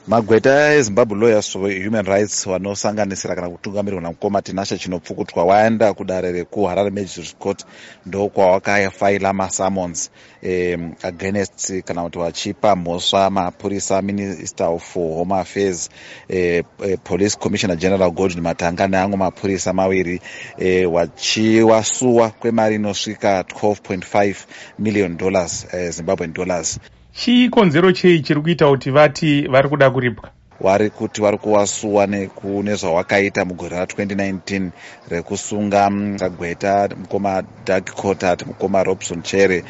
Magweta eZimbabwe Lawyers for Human Rights vanosanganisira kana kutungamirwa namukoma Tinashe Chinopfukutwa waenda kudare rekuHarare Magistrates Court ndokwawakafaila masummons against kana kuti vachipa mhosva mapurisa, Minister of Home Affairs, Police Commissioner General Gordon Matanga neamwe mapurisa maviri vachiwasuwa kwemari inosvika $12.5 million Zimbabwean dollars. Chikonzero chei chiri kuita kuti vati vari kuda kuripwa? Vari kuti vari kuwasuwa nezvawakaita mugore ra2019 rekusunga Kagweta, mukoma Doug Cottard, mukoma Robson Chere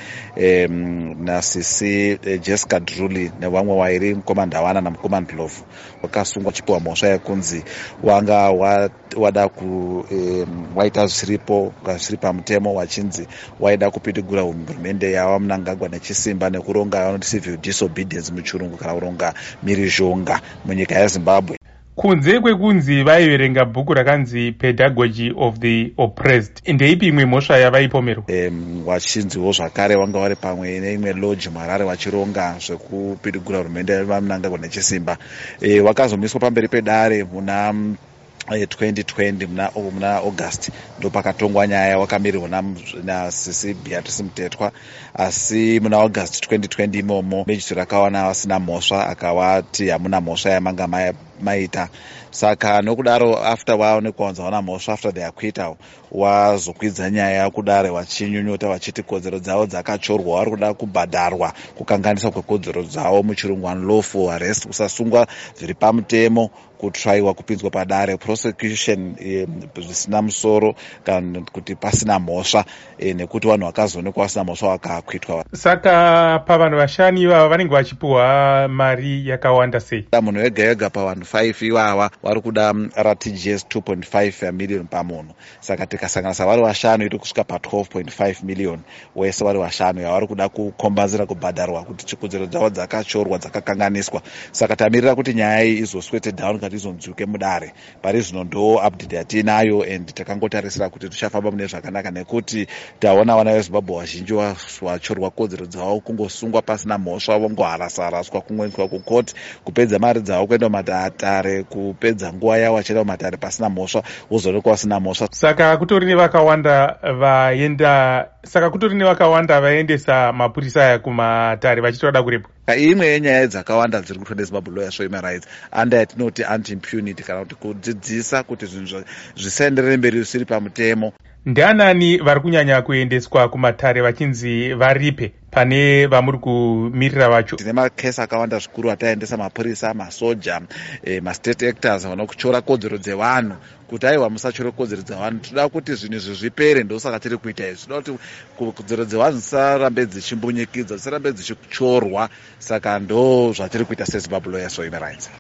nasisi Jessica Drully nevamwe vairi, mukoma Ndawana namukoma Ndlovu. Wakasungwa chipiwa mhosva yekunzi wanga wada waita zvisiri pamutemo, wachinzi waida kupitigura hurumende yava Mnangagwa nechisimba nekuronga vanoti civil disobedience muchirungu, kana kuronga mhirizhonga munyika yeZimbabwe. Kunze kwekunzi vaiverenga bhuku rakanzi Pedagogy of the Oppressed, ndeipi imwe mhosva yavaipomerwa? Wachinziwo zvakare wanga vari pamwe neimwe lodge muHarare vachironga zvekupitigura hurumende yava Mnangagwa nechisimba. Wakazomiswa pamberi pedare muna 2020 muna August ndo pakatongwa nyaya, wakamirirwa nasisi Beatrice Mtetwa, asi muna August 2020 imomo magistrate akawana vasina mhosva, akavati hamuna mhosva yamanga maita. Saka nokudaro after waonekwa wanzi havana mhosva, after the acquittal wazokwidza nyaya kudare vachinyunyuta vachiti kodzero dzavo dzakachorwa, vari kuda kubhadharwa kukanganisa kwekodzero dzavo, muchirungu unlawful arrest, kusasungwa zviri pamutemo, kutraiwa kupinzwa padare, prosecution zvisina musoro kana kuti pasina mhosva, nekuti vanhu vakazoonekwa vasina mhosva vakakwitwa. Saka pavanhu vashanu ivava vanenge vachipiwa mari yakawanda sei? Munhu wega wega pavanhu 5 ivava vari kuda RTGS 2.5 million pamunhu. Saka tikasanganisa vari vashanu iri kusvika pa12.5 million wese vari vashanu yavari kuda kukombazira kubhadharwa kuti chikodzero dzavo dzakachorwa, dzakakanganiswa. Saka tamirira kuti nyaya iyi izoswete down kuti izonzwike mudare. Pari zvino ndo update yatinayo and takangotarisira kuti tichafamba mune zvakanaka, nekuti taona vana veZimbabwe vazhinji vachorwa kodzero dzavo kungosungwa pasina mhosva, vongoharasaraswa kumweniswa kukoti, kupedza mari dzavo kuenda mumatare, kupedza nguva yavo vachienda mumatare pasina mhosva, vozoonekwa vasina mhosva. Saka kutori nevakawanda vaendesa mapurisa aya kumatare vachitoda kuripwa. Imwe yenyaya dzakawanda dziri kuitwa neZimbabwe Lawyers for Human Rights under yatinoti anti-impunity, kana kuti kudzidzisa kuti zvinhu zvisaenderere mberi zvisiri pamutemo. Ndianani vari kunyanya kuendeswa kumatare vachinzi varipe pane vamuri kumirira vacho? Tine makesi akawanda zvikuru ataendesa mapurisa, masoja, mastate actors vanokuchora kodzero dzevanhu kuti aiwa musachore kodzero dzevanhu, toda kuti zvinhu izvi zvipere. Ndosaka tiri kuita izvi, toda kuti kodzero dzevanhu dzisarambe dzichimbunyikidzwa, dzisarambe dzichichorwa. Saka ndo zvatiri kuita seZimbabwe Lawyers for Human Rights.